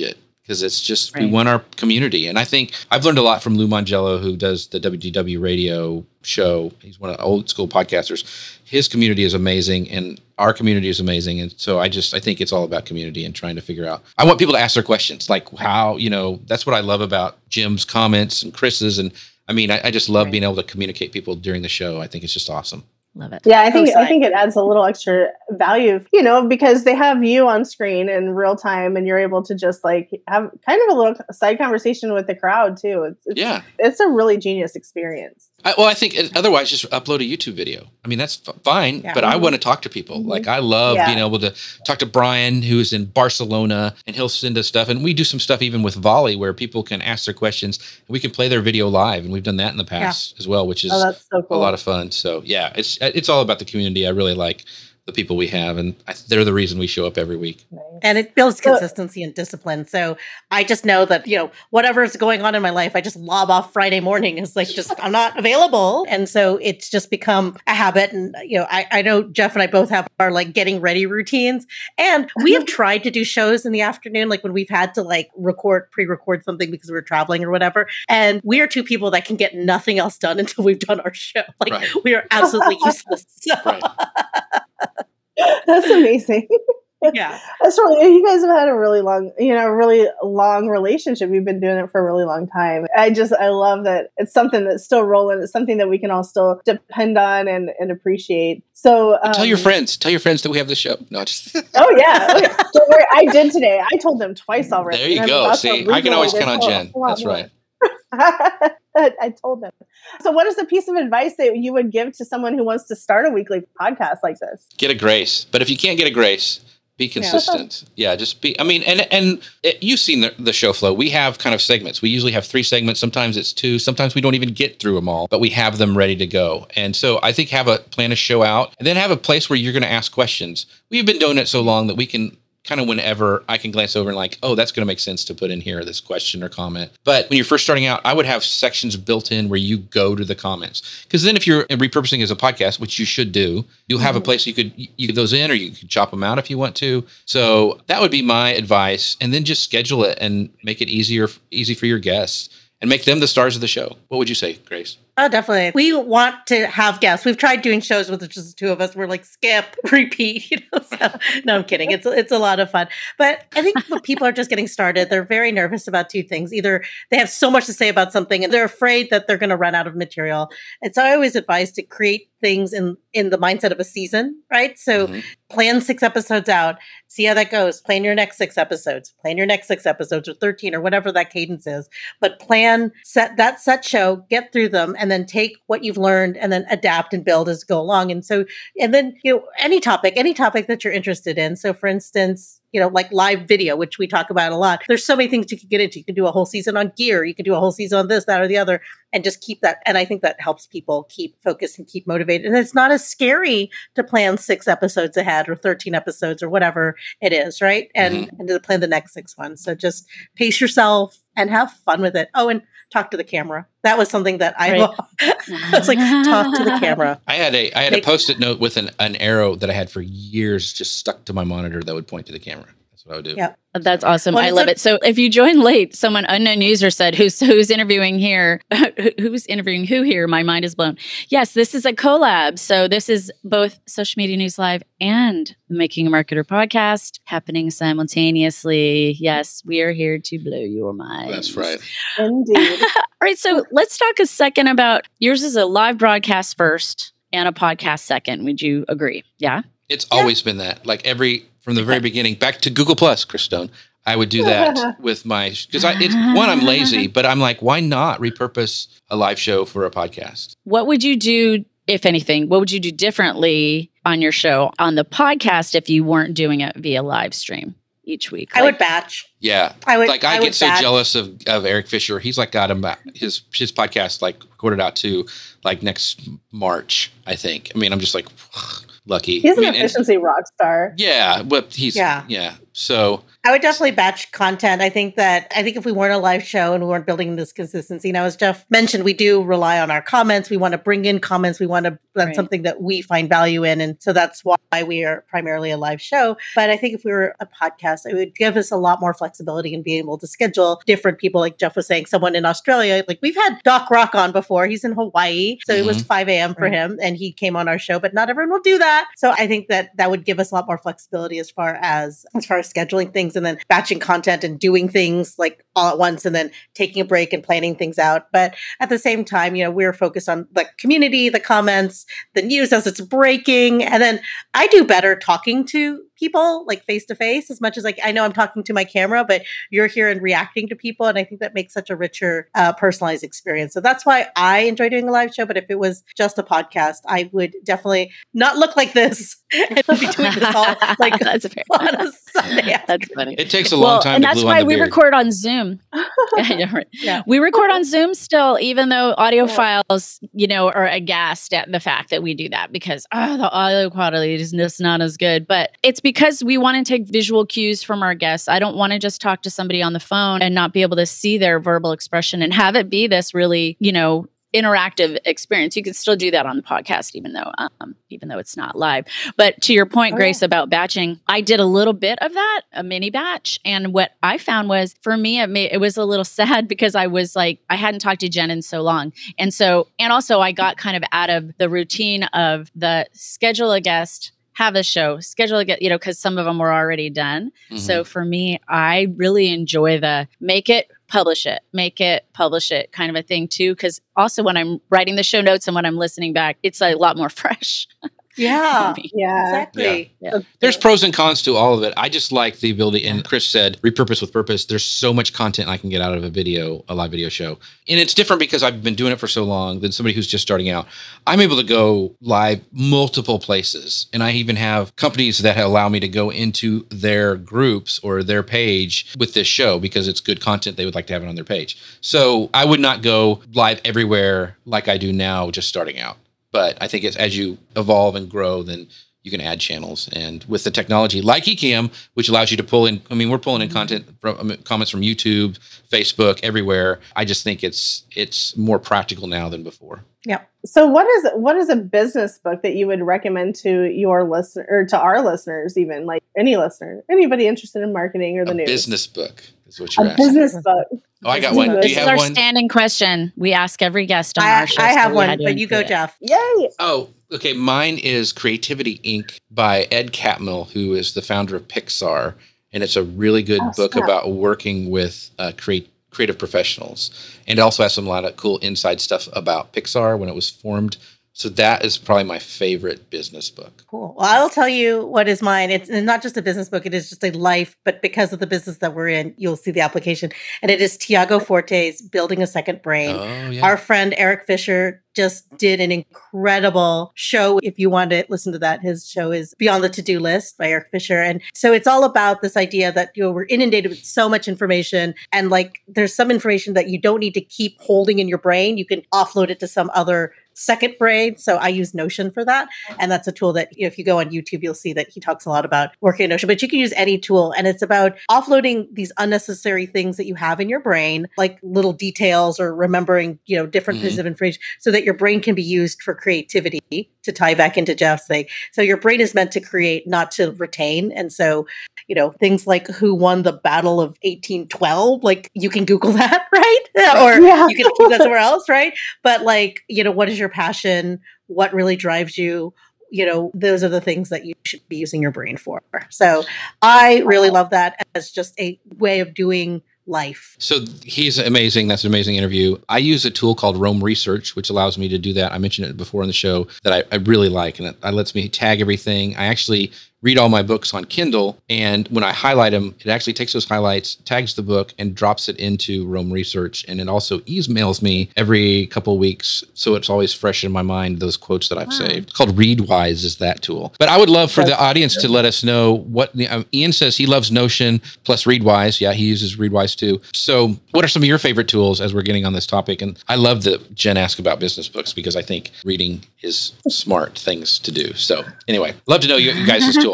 because it's just, we want our community. And I think I've learned a lot from Lou Mangello, who does the WDW radio show. He's one of the old school podcasters. His community is amazing and our community is amazing. And so I think it's all about community and trying to figure out, I want people to ask their questions, like how, that's what I love about Jim's comments and Chris's. And I mean, I just love being able to communicate people during the show. I think it's just awesome. Love it. Yeah, I think it adds a little extra value, because they have you on screen in real time, and you're able to just like have kind of a little side conversation with the crowd too. It's a really genius experience. I think otherwise just upload a YouTube video. I mean, that's fine, but I want to talk to people. Mm-hmm. Like I love being able to talk to Brian, who's in Barcelona, and he'll send us stuff. And we do some stuff even with Volley where people can ask their questions and we can play their video live. And we've done that in the past as well, which is that's so cool. A lot of fun. So yeah, it's all about the community. I really like the people we have, and they're the reason we show up every week. And it builds consistency and discipline. So I just know that, whatever's going on in my life, I just lob off Friday morning. It's like, I'm not available. And so it's just become a habit. And, I know Jeff and I both have our like getting ready routines, and we have tried to do shows in the afternoon, like when we've had to like pre-record something because we're traveling or whatever. And we are two people that can get nothing else done until we've done our show. Like we are absolutely useless. So. That's amazing. Yeah. That's really, you guys have had a really long relationship. You've been doing it for a really long time. I love that it's something that's still rolling. It's something that we can all still depend on and appreciate. So tell your friends that we have the show. No, just Oh yeah. Don't worry, I did today. I told them twice already. There you go. See, I can always count on Jen. That's right. I told them. So what is the piece of advice that you would give to someone who wants to start a weekly podcast like this? Get a grace. But if you can't get a grace, be consistent. Yeah, just be, you've seen the show flow. We have kind of segments. We usually have 3 segments. Sometimes it's 2. Sometimes we don't even get through them all, but we have them ready to go. And so I think plan a show out and then have a place where you're going to ask questions. We've been doing it so long that we can kind of whenever I can glance over and like, oh, that's going to make sense to put in here, this question or comment. But when you're first starting out, I would have sections built in where you go to the comments. Because then if you're repurposing as a podcast, which you should do, you'll have a place you could those in, or you could chop them out if you want to. So that would be my advice. And then just schedule it and make it easy for your guests and make them the stars of the show. What would you say, Grace? Oh, definitely. We want to have guests. We've tried doing shows with just the 2 of us. We're like, skip, repeat, So, no, I'm kidding. It's a lot of fun. But I think when people are just getting started, they're very nervous about 2 things. Either they have so much to say about something and they're afraid that they're going to run out of material. And so I always advise to create things in the mindset of a season, right? So plan 6 episodes out, see how that goes. Plan your next 6 episodes, plan your next 6 episodes or 13 or whatever that cadence is. But set show, get through them, and then take what you've learned and then adapt and build as you go along. And then any topic that you're interested in. So for instance, like live video, which we talk about a lot. There's so many things you could get into. You could do a whole season on gear. You could do a whole season on this, that, or the other, and just keep that. And I think that helps people keep focused and keep motivated. And it's not as scary to plan 6 episodes ahead or 13 episodes or whatever it is, right? And to plan the next 6 ones. So just pace yourself and have fun with it. Oh, and talk to the camera. That was something that I was like, talk to the camera. I had a Post-it note with an arrow that I had for years just stuck to my monitor that would point to the camera. That's what I would do. Yeah. That's awesome. I love it. So if you join late, someone unknown user said, who's interviewing here? Who's interviewing who here? My mind is blown. Yes, this is a collab. So this is both Social Media News Live and the Making a Marketer podcast happening simultaneously. Yes, we are here to blow your mind. That's right. Indeed. All right. So let's talk a second about yours is a live broadcast first and a podcast second. Would you agree? Yeah. It's always been that. Like from the very beginning, back to Google Plus, Chris Stone, I would do that with because I'm lazy, but I'm like, why not repurpose a live show for a podcast? What would you do, if anything? What would you do differently on your show on the podcast if you weren't doing it via live stream each week? I would batch. Yeah. I get so jealous of Eric Fisher. He's like got him his podcast like recorded out to like next March, I think. I mean, I'm just like lucky. He's an efficiency rock star. Yeah, but he's yeah. So I would definitely batch content. I think if we weren't a live show and we weren't building this consistency, now as Jeff mentioned, we do rely on our comments. We want to bring in comments. That's something that we find value in. And so that's why we are primarily a live show. But I think if we were a podcast, it would give us a lot more flexibility in being able to schedule different people. Like Jeff was saying, someone in Australia, like we've had Doc Rock on before. He's in Hawaii. So it was 5 a.m. for him and he came on our show, but not everyone will do that. So I think that would give us a lot more flexibility as far as scheduling things and then batching content and doing things like all at once and then taking a break and planning things out. But at the same time, we're focused on the community, the comments, the news as it's breaking. And then I do better talking to people like face to face as much as like I know I'm talking to my camera, but you're here and reacting to people. And I think that makes such a richer personalized experience. So that's why I enjoy doing a live show. But if it was just a podcast, I would definitely not look like this and be doing this all like that's fair. On a Sunday. That's funny. It takes a long time and to that's glue on why the we beard. record on Zoom. Yeah. We record on Zoom still, even though audio files, are aghast at the fact that we do that because the audio quality is just not as good. But it's because we want to take visual cues from our guests. I don't want to just talk to somebody on the phone and not be able to see their verbal expression and have it be this really, interactive experience. You can still do that on the podcast, even though it's not live. But to your point, Grace, about batching, I did a little bit of that, a mini batch. And what I found was for me, it was a little sad because I was like, I hadn't talked to Jen in so long. And also I got kind of out of the routine of the schedule a guest, have a show, schedule a guest, because some of them were already done. Mm-hmm. So for me, I really enjoy the make it, publish it kind of a thing too. Because also when I'm writing the show notes and when I'm listening back, it's a lot more fresh. Yeah, exactly. Yeah. There's pros and cons to all of it. I just like the ability, and Chris said, repurpose with purpose. There's so much content I can get out of a live video show. And it's different because I've been doing it for so long than somebody who's just starting out. I'm able to go live multiple places. And I even have companies that allow me to go into their groups or their page with this show because it's good content. They would like to have it on their page. So I would not go live everywhere like I do now, just starting out. But I think it's as you evolve and grow, then you can add channels. And with the technology like Ecamm, which allows you to pull in, we're pulling in content from comments from YouTube, Facebook, everywhere. I just think it's more practical now than before. Yeah. So what is a business book that you would recommend to your listener or to our listeners, even like any listener, anybody interested in marketing or the news? Business book is what you're a asking. Business book. Oh, I got one. Do you This is have our one? standing question. We ask every guest on our show. I have so one, but you go, Jeff. Yay! Oh, okay. Mine is Creativity Inc. by Ed Catmull, who is the founder of Pixar. And it's a really good book about working with creative professionals. And it also has a lot of cool inside stuff about Pixar when it was formed. So that is probably my favorite business book. Cool. Well, I'll tell you what is mine. It's not just a business book. It is just a life, but because of the business that we're in, you'll see the application. And it is Tiago Forte's Building a Second Brain. Oh, yeah. Our friend Eric Fisher just did an incredible show. If you want to listen to that, his show is Beyond the To-Do List by Eric Fisher. And so it's all about this idea that we're inundated with so much information. And like there's some information that you don't need to keep holding in your brain. You can offload it to some other second brain. So I use Notion for that. And that's a tool that if you go on YouTube, you'll see that he talks a lot about working in Notion, but you can use any tool. And it's about offloading these unnecessary things that you have in your brain, like little details or remembering, different pieces of information so that your brain can be used for creativity, to tie back into Jeff's thing. So your brain is meant to create, not to retain. And so, things like who won the Battle of 1812, like you can Google that, right? Or you can keep that somewhere else, right? But what is your passion? What really drives you? Those are the things that you should be using your brain for. So I really love that as just a way of doing life. So he's amazing. That's an amazing interview. I use a tool called Rome Research, which allows me to do that. I mentioned it before on the show that I really like, and it lets me tag everything. I actually read all my books on Kindle, and when I highlight them, it actually takes those highlights, tags the book, and drops it into Rome Research. And it also emails me every couple of weeks, so it's always fresh in my mind, those quotes that I've saved. It's called Readwise is that tool. But I would love for the audience to let us know what, Ian says he loves Notion plus Readwise. Yeah, he uses Readwise too. So what are some of your favorite tools as we're getting on this topic? And I love that Jen asked about business books because I think reading is smart things to do. So anyway, love to know you guys' tools.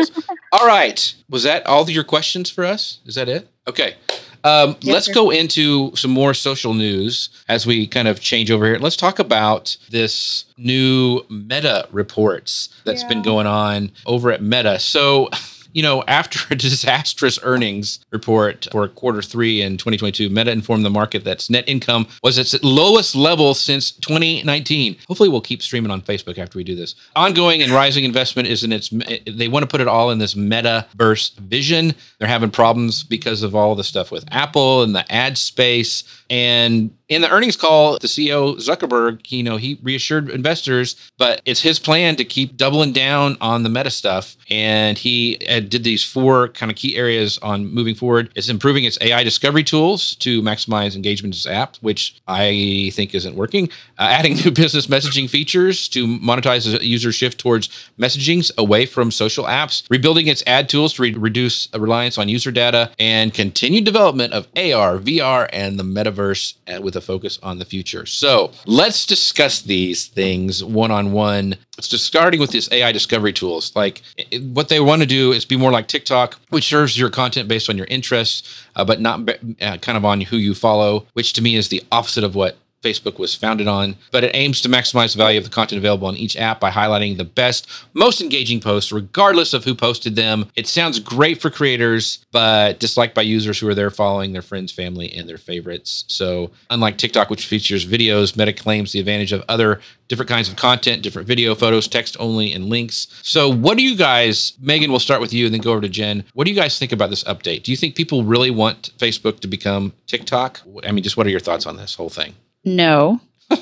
All right. Was that all of your questions for us? Is that it? Okay. Let's sir. go into some more social news as we kind of change over here. Let's talk about this new Meta reports that's been going on over at Meta. So, after a disastrous earnings report for quarter 3 in 2022, Meta informed the market that its net income was at its lowest level since 2019. Hopefully we'll keep streaming on Facebook after we do this. Ongoing and rising investment is they want to put it all in this Metaverse vision. They're having problems because of all the stuff with Apple and the ad space. And in the earnings call, the CEO, Zuckerberg, he reassured investors, but it's his plan to keep doubling down on the Meta stuff. And he did these 4 kind of key areas on moving forward. It's improving its AI discovery tools to maximize engagement in its app, which I think isn't working. Adding new business messaging features to monetize the user shift towards messaging away from social apps. Rebuilding its ad tools to reduce reliance on user data. And continued development of AR, VR, and the metaverse with a focus on the future. So let's discuss these things one-on-one. It's just starting with this AI discovery tools. Like what they want to do is be more like TikTok, which serves your content based on your interests, but not kind of on who you follow, which to me is the opposite of what Facebook was founded on, but it aims to maximize the value of the content available on each app by highlighting the best, most engaging posts, regardless of who posted them. It sounds great for creators, but disliked by users who are there following their friends, family, and their favorites. So unlike TikTok, which features videos, Meta claims the advantage of other different kinds of content, different video, photos, text only, and links. So what do you guys, Megan, we'll start with you and then go over to Jen. What do you guys think about this update? Do you think people really want Facebook to become TikTok? I mean, just what are your thoughts on this whole thing? No.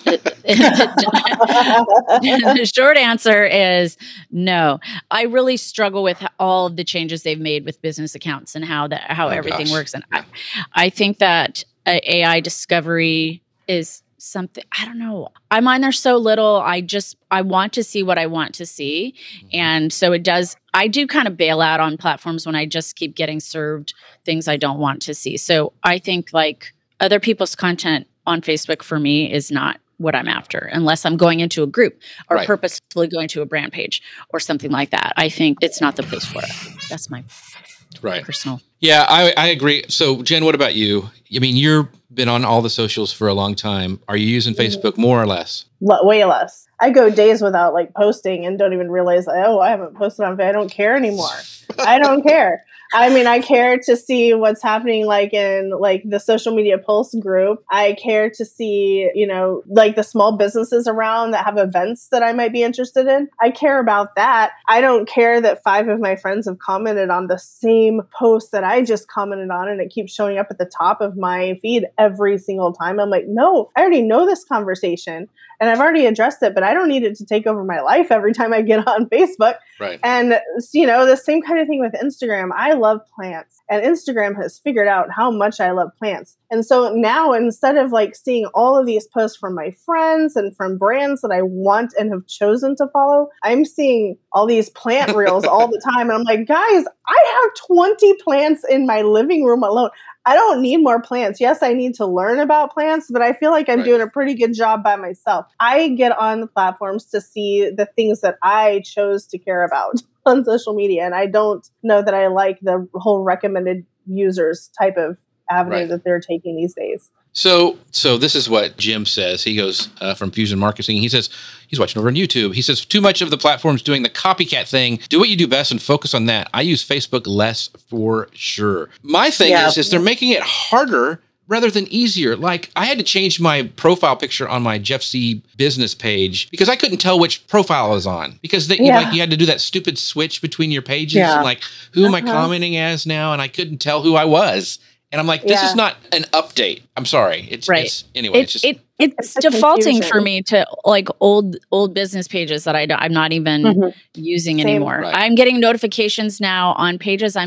The short answer is no. I really struggle with all of the changes they've made with business accounts and how everything works. And I think that AI discovery is something, I don't know. I mind there's so little. I want to see what I want to see. And so I do kind of bail out on platforms when I just keep getting served things I don't want to see. So I think like other people's content on Facebook for me is not what I'm after, unless I'm going into a group or purposefully going to a brand page or something like that. I think it's not the place for it. That's my personal. Yeah, I agree. So Jen, what about you? I mean, you've been on all the socials for a long time. Are you using Facebook more or less? Way less. I go days without like posting and don't even realize, I haven't posted on Facebook. I don't care anymore. I don't care. I mean, I care to see what's happening like in like the social media pulse group. I care to see, like the small businesses around that have events that I might be interested in. I care about that. I don't care that 5 of my friends have commented on the same post that I just commented on and it keeps showing up at the top of my feed every single time. I'm like, no, I already know this conversation and I've already addressed it, but I don't need it to take over my life every time I get on Facebook. Right. And, the same kind of thing with Instagram. I love plants and Instagram has figured out how much I love plants. And so now instead of like seeing all of these posts from my friends and from brands that I want and have chosen to follow, I'm seeing all these plant reels all the time. And I'm like, guys, I have 20 plants in my living room alone. I don't need more plants. Yes, I need to learn about plants, but I feel like I'm doing a pretty good job by myself. I get on the platforms to see the things that I chose to care about on social media. And I don't know that I like the whole recommended users type of avenue that they're taking these days. So this is what Jim says. He goes from Fusion Marketing. He says he's watching over on YouTube. He says too much of the platforms doing the copycat thing. Do what you do best and focus on that. I use Facebook less for sure. My thing is they're making it harder rather than easier. Like I had to change my profile picture on my Jeff C business page because I couldn't tell which profile I was on because you had to do that stupid switch between your pages and like who am I commenting as now? And I couldn't tell who I was. And I'm like, this is not an update. I'm sorry. It's anyway. It's defaulting for me to like old business pages that I'm not even using anymore. Right. I'm getting notifications now on pages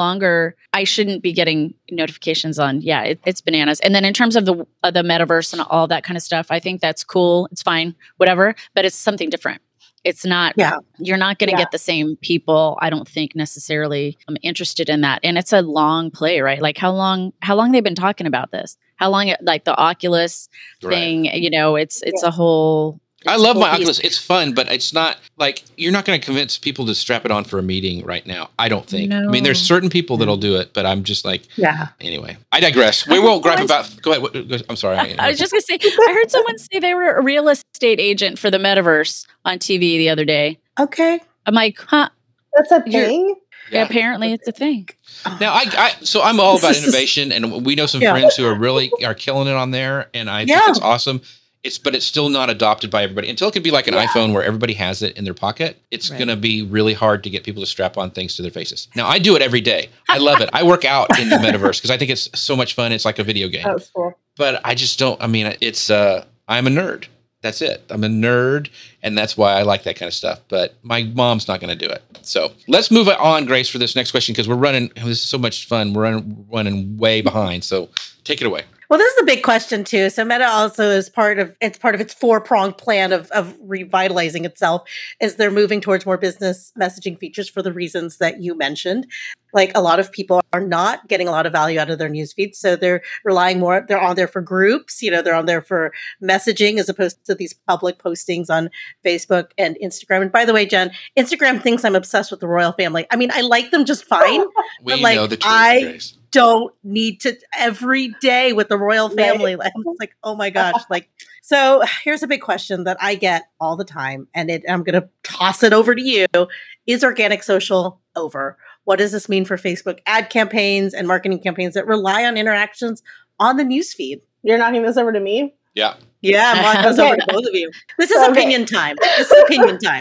I shouldn't be getting notifications on. Yeah, it's bananas. And then in terms of the metaverse and all that kind of stuff, I think that's cool. It's fine, whatever. But it's something different. It's not, you're not going to get the same people, I don't think necessarily interested in that. And it's a long play, right? Like how long they've been talking about this? How long, like the Oculus thing, it's a whole I love my cool piece. Oculus. It's fun, but it's not like you're not going to convince people to strap it on for a meeting right now. I don't think. I mean, there's certain people that'll do it, but I'm just like, Yeah. Anyway, I digress. We won't gripe about. Go ahead. I'm sorry. I was just going to say, I heard someone say they were a real estate agent for the metaverse on TV the other day. Okay. I'm like, huh? That's a thing. Yeah, apparently it's a thing. Now, so I'm all about innovation, and we know some friends who are killing it on there, and I think it's awesome. But it's still not adopted by everybody until it can be like an iPhone where everybody has it in their pocket. It's going to be really hard to get people to strap on things to their faces. Now, I do it every day. I love it. I work out in the metaverse because I think it's so much fun. It's like a video game. That's cool. But I just don't. I mean, it's. I'm a nerd. That's it. I'm a nerd, and that's why I like that kind of stuff. But my mom's not going to do it. So let's move on, Grace, for this next question because we're running. This is so much fun. We're running way behind. So take it away. Well, this is the big question too. So Meta also is part of its 4-pronged plan of revitalizing itself as they're moving towards more business messaging features for the reasons that you mentioned. Like a lot of people are not getting a lot of value out of their newsfeed. So they're relying more, they're on there for groups, they're on there for messaging as opposed to these public postings on Facebook and Instagram. And by the way, Jen, Instagram thinks I'm obsessed with the royal family. I mean, I like them just fine. We but know the truth, Grace. Don't need to every day with the royal family. I'm just like, oh my gosh. So here's a big question that I get all the time, and I'm going to toss it over to you. Is organic social over? What does this mean for Facebook ad campaigns and marketing campaigns that rely on interactions on the newsfeed? You're knocking this over to me? Yeah. Yeah, I'm knocking this over to both of you. This is opinion time. This is opinion time.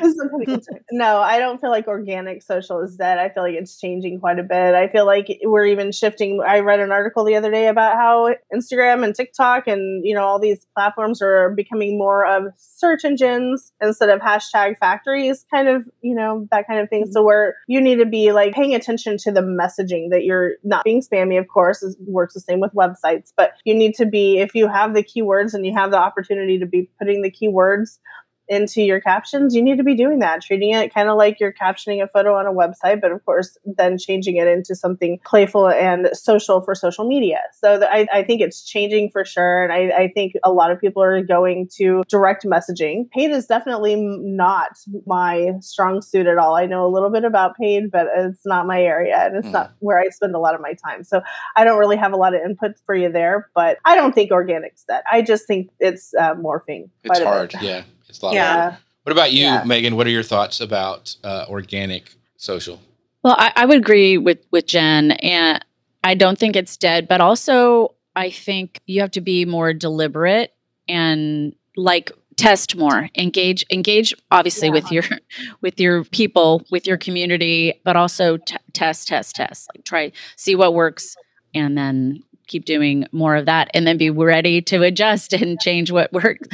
No, I don't feel like organic social is dead. I feel like it's changing quite a bit. I feel like we're even shifting. I read an article the other day about how Instagram and TikTok and, all these platforms are becoming more of search engines instead of hashtag factories, kind of, that kind of thing. So where you need to be like paying attention to the messaging that you're not being spammy, of course, works the same with websites, but you need to be, if you have the keywords and you have the opportunity to be putting the keywords into your captions, you need to be doing that, treating it kind of like you're captioning a photo on a website, but of course, then changing it into something playful and social for social media. So I think it's changing for sure. And I think a lot of people are going to direct messaging. Paid is definitely not my strong suit at all. I know a little bit about paid, but it's not my area and it's not where I spend a lot of my time. So I don't really have a lot of input for you there, but I don't think organic's dead. I just think it's morphing. It's hard. Yeah. It's a lot of work. What about you, Megan? What are your thoughts about organic social? Well, I would agree with Jen, and I don't think it's dead, but also I think you have to be more deliberate and test more, engage obviously with your people, with your community, but also test, try, see what works, and then keep doing more of that, and then be ready to adjust and change what works.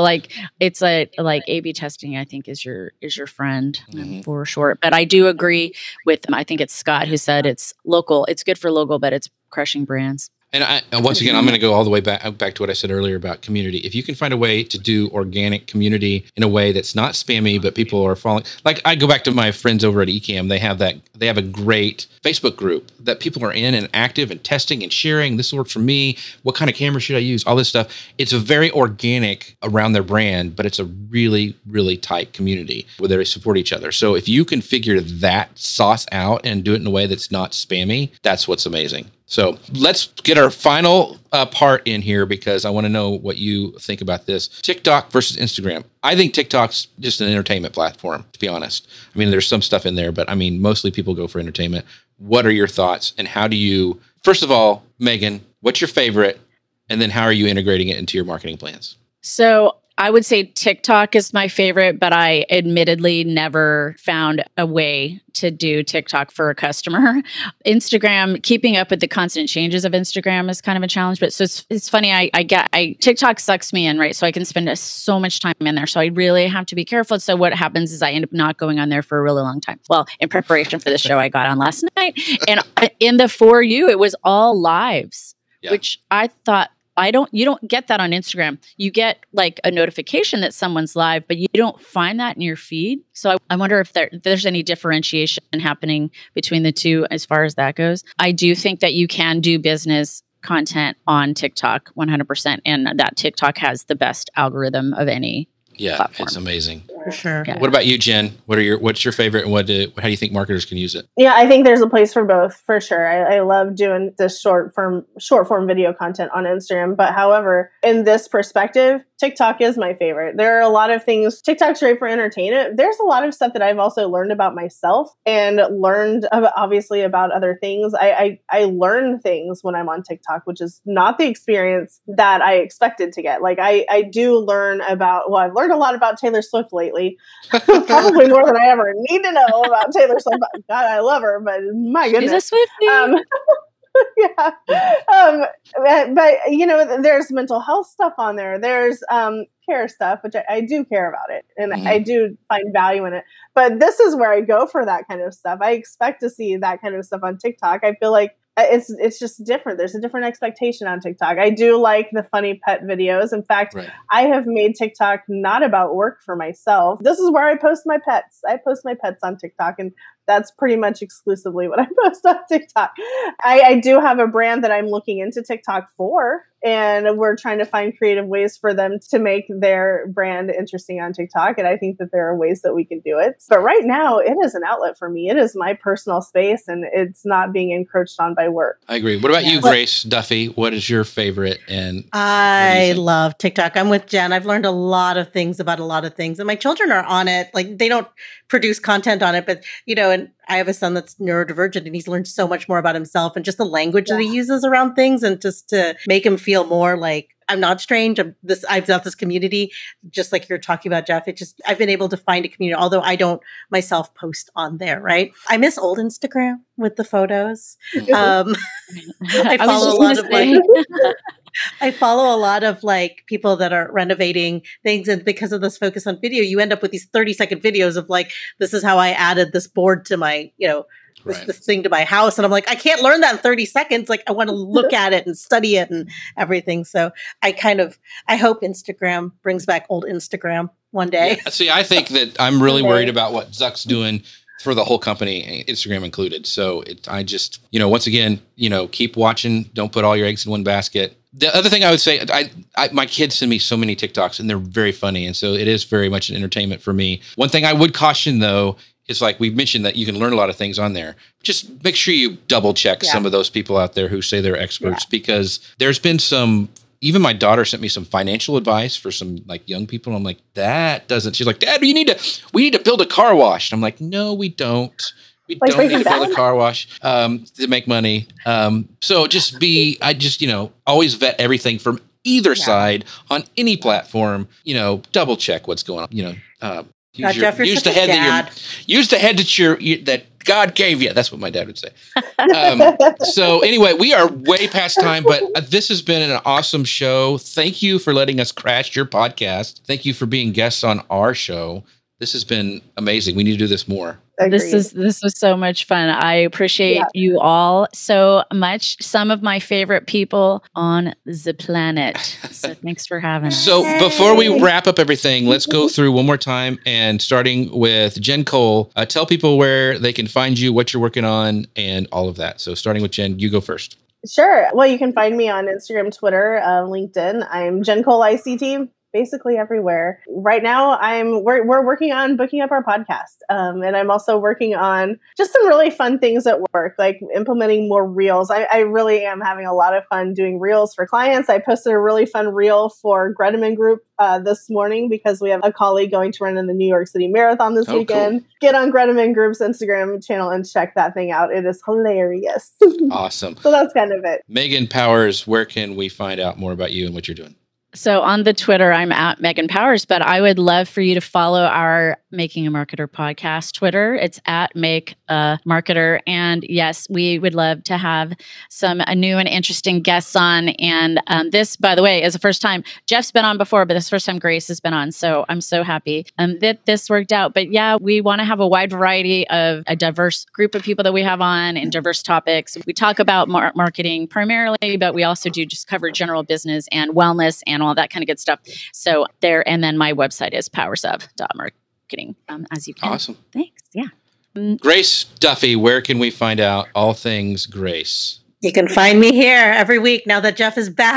It's like A/B testing, I think is your friend for sure. But I do agree with I think it's Scott who said it's local. It's good for local, but it's crushing brands. And once again, I'm going to go all the way back to what I said earlier about community. If you can find a way to do organic community in a way that's not spammy, but people are following, like I go back to my friends over at Ecamm, they have a great Facebook group that people are in and active and testing and sharing. This works for me. What kind of camera should I use? All this stuff. It's a very organic around their brand, but it's a really, really tight community where they support each other. So if you can figure that sauce out and do it in a way that's not spammy, that's what's amazing. So let's get our final part in here because I want to know what you think about this. TikTok versus Instagram. I think TikTok's just an entertainment platform, to be honest. I mean, there's some stuff in there, but I mean, mostly people go for entertainment. What are your thoughts? And how do you, first of all, Megan, what's your favorite? And then how are you integrating it into your marketing plans? So I would say TikTok is my favorite, but I admittedly never found a way to do TikTok for a customer. Instagram, keeping up with the constant changes of Instagram is kind of a challenge. But so it's funny. TikTok sucks me in, right? So I can spend so much time in there. So I really have to be careful. So what happens is I end up not going on there for a really long time. Well, in preparation for the show, I got on last night, and in the For You, it was all lives, which I thought. You don't get that on Instagram. You get like a notification that someone's live, but you don't find that in your feed. So I wonder if there's any differentiation happening between the two as far as that goes. I do think that you can do business content on TikTok 100%, and that TikTok has the best algorithm of any Yeah, platform. it's amazing. For sure. Yeah. What about you, Jen? What's your favorite, and how do you think marketers can use it? Yeah, I think there's a place for both, for sure. I love doing this short form video content on Instagram. But however, in this perspective, TikTok is my favorite. There are a lot of things. TikTok's great for entertainment. There's a lot of stuff that I've also learned about myself and learned obviously about other things. I learn things when I'm on TikTok, which is not the experience that I expected to get. Like I do learn about, well, I've learned a lot about Taylor Swift lately, probably more than I ever need to know about Taylor Swift. God, I love her, but my goodness. She's a Swiftie. Yeah. But there's mental health stuff on there. There's care stuff, which I do care about it. And I do find value in it. But this is where I go for that kind of stuff. I expect to see that kind of stuff on TikTok. I feel like it's just different. There's a different expectation on TikTok. I do like the funny pet videos. In fact, I have made TikTok not about work for myself. This is where I post my pets. I post my pets on TikTok, and that's pretty much exclusively what I post on TikTok. I do have a brand that I'm looking into TikTok for, and we're trying to find creative ways for them to make their brand interesting on TikTok. And I think that there are ways that we can do it. But right now, it is an outlet for me. It is my personal space, and it's not being encroached on by work. I agree. What about you, Grace Duffy? What is your favorite? And I love TikTok. I'm with Jen. I've learned a lot of things about a lot of things, and my children are on it. Like, they don't produce content on it, but and I have a son that's neurodivergent, and he's learned so much more about himself and just the language that he uses around things, and just to make him feel more like I'm not strange. I've got this community, just like you're talking about, Jeff. I've been able to find a community, although I don't myself post on there. Right? I miss old Instagram with the photos. I follow a lot of like people that are renovating things, and because of this focus on video, you end up with these 30-second videos of like, this is how I added this board to my, this thing to my house. And I'm like, I can't learn that in 30 seconds. Like, I want to look at it and study it and everything. So I hope Instagram brings back old Instagram one day. Yeah. See, I think that I'm really worried about what Zuck's doing for the whole company, Instagram included. So once again, keep watching. Don't put all your eggs in one basket. The other thing I would say, my kids send me so many TikToks, and they're very funny. And so it is very much an entertainment for me. One thing I would caution, though, is like we mentioned that you can learn a lot of things on there. Just make sure you double check some of those people out there who say they're experts, because there's been even my daughter sent me some financial advice for some like young people. And I'm like, she's like, Dad, we need to build a car wash. And I'm like, no, we don't. We don't need to build a car wash to make money. So always vet everything from either side on any platform. Double check what's going on. Jeff, use the head that God gave you. That's what my dad would say. So anyway, we are way past time, but this has been an awesome show. Thank you for letting us crash your podcast. Thank you for being guests on our show. This has been amazing. We need to do this more. Agreed. This was so much fun. I appreciate you all so much. Some of my favorite people on the planet. So thanks for having us. So before we wrap up everything, let's go through one more time, and starting with Jen Cole, tell people where they can find you, what you're working on, and all of that. So starting with Jen, you go first. Sure. Well, you can find me on Instagram, Twitter, LinkedIn. I'm Jen Cole ICT. Basically everywhere. Right now, we're working on booking up our podcast, and I'm also working on just some really fun things at work, like implementing more reels. I really am having a lot of fun doing reels for clients. I posted a really fun reel for Greteman Group this morning because we have a colleague going to run in the New York City Marathon this weekend. Cool. Get on Greteman Group's Instagram channel and check that thing out. It is hilarious. Awesome. So that's kind of it. Megan Powers, where can we find out more about you and what you're doing? So on the Twitter, I'm at Megan Powers, but I would love for you to follow our Making a Marketer podcast Twitter. It's at Make a Marketer. And yes, we would love to have some new and interesting guests on. And this, by the way, is the first time Jeff's been on before, but this is the first time Grace has been on. So I'm so happy that this worked out. But yeah, we want to have a wide variety of a diverse group of people that we have on and diverse topics. We talk about marketing primarily, but we also do just cover general business and wellness and all that kind of good stuff. So there, and then my website is powersof.marketing, as you can. Awesome. Thanks. Yeah. Grace Duffy, where can we find out all things Grace? You can find me here every week now that Jeff is back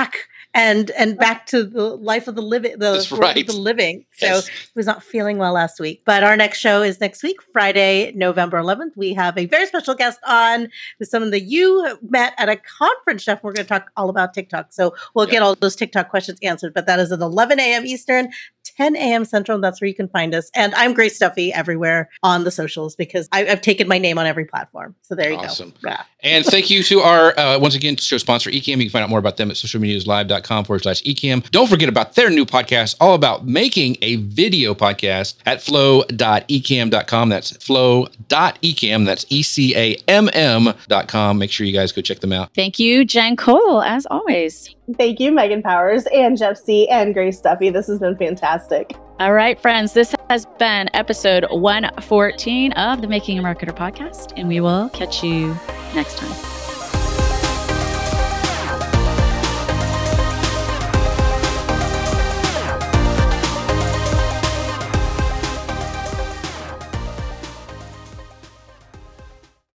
and back to the life of the living, That's world right. of the living. So Yes. he was not feeling well last week. But our next show is next week, Friday, November 11th. We have a very special guest on with someone that you met at a conference, Jeff. We're going to talk all about TikTok. So we'll get all those TikTok questions answered. But that is at 11 a.m. Eastern, 10 a.m. Central. And that's where you can find us. And I'm Grace Duffy everywhere on the socials because I've taken my name on every platform. So there you Awesome. go. Yeah. And thank you to our, once again, show sponsor, Ecamm. You can find out more about them at socialmediaslive.com/Ecamm. Don't forget about their new podcast, all about making a video podcast at flow.ecamm.com. That's flow.ecamm. That's ECAMM.com. Make sure you guys go check them out. Thank you, Jen Cole, as always. Thank you, Megan Powers and Jeff C. and Grace Duffy. This has been fantastic. All right, friends, this has been episode 114 of the Making a Marketer podcast, and we will catch you next time.